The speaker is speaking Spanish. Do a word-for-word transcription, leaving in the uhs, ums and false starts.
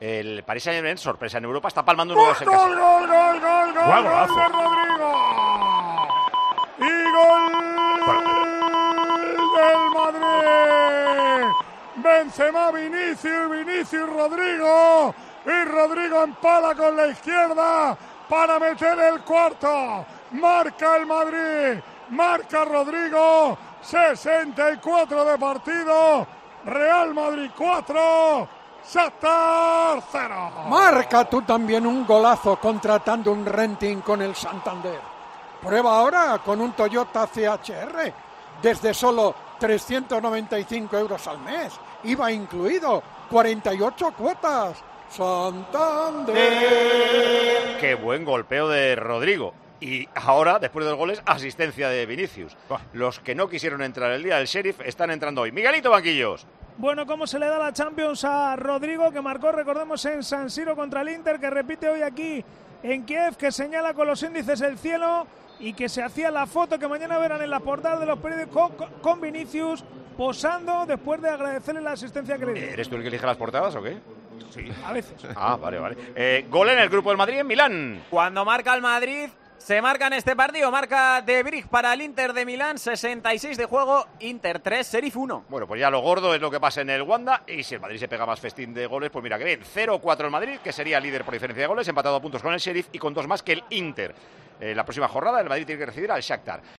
El Paris Saint-Germain, sorpresa en Europa, está palmando uno de los en ¡Gol, casa. gol, gol, gol, gol, gol, Guau, gol de Rodrigo! ¡Y gol del Madrid! Benzema, Vinicius, Vinicius, Rodrigo. Y Rodrigo empala con la izquierda para meter el cuarto. Marca el Madrid, marca Rodrigo. sesenta y cuatro de partido. Real Madrid cuatro. Shakhtar cero. Marca tú también un golazo contratando un renting con el Santander. Prueba ahora con un Toyota C H R desde solo trescientos noventa y cinco euros al mes. I V A incluido, cuarenta y ocho cuotas. Santander. Qué buen golpeo de Rodrigo. Y ahora, después de los goles, asistencia de Vinicius. Los que no quisieron entrar el día del Sheriff están entrando hoy. Miguelito Banquillos. Bueno, cómo se le da la Champions a Rodrigo, que marcó, recordemos, en San Siro contra el Inter, que repite hoy aquí en Kiev, que señala con los índices el cielo y que se hacía la foto que mañana verán en la portada de los periódicos con, con Vinicius posando después de agradecerle la asistencia que le dio. ¿Eres tú el que elige las portadas o qué? Sí, a veces. Ah, vale, vale. Eh, gol en el grupo del Madrid en Milán. Cuando marca el Madrid, se marca en este partido. Marca de Brig para el Inter de Milán, sesenta y seis de juego, Inter tres, Sheriff uno. Bueno, pues ya lo gordo es lo que pasa en el Wanda. Y si el Madrid se pega más festín de goles, pues mira que bien. cero cuatro el Madrid, que sería líder por diferencia de goles, empatado a puntos con el Sheriff y con dos más que el Inter. Eh, la próxima jornada el Madrid tiene que recibir al Shakhtar.